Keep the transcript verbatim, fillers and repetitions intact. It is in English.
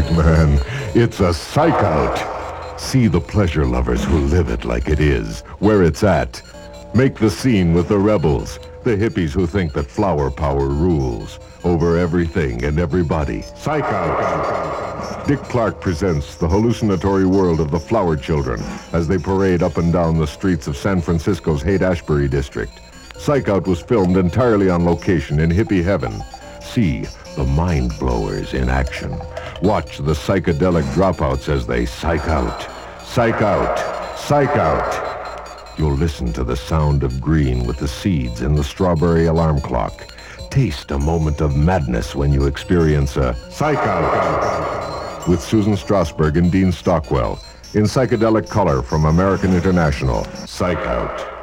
right, man. It's a psych out. See the pleasure lovers who live it like it is, where it's at. Make the scene with the rebels, the hippies who think that flower power rules over everything and everybody. Psych out. Dick Clark presents the hallucinatory world of the flower children as they parade up and down the streets of San Francisco's Haight-Ashbury district. Psych Out was filmed entirely on location in hippie heaven. See the mind blowers in action. Watch the psychedelic dropouts as they psych out, psych out, psych out. You'll listen to the sound of green with the seeds in the strawberry alarm clock. Taste a moment of madness when you experience a psych out with Susan Strasberg and Dean Stockwell in psychedelic color from American International. Psych Out.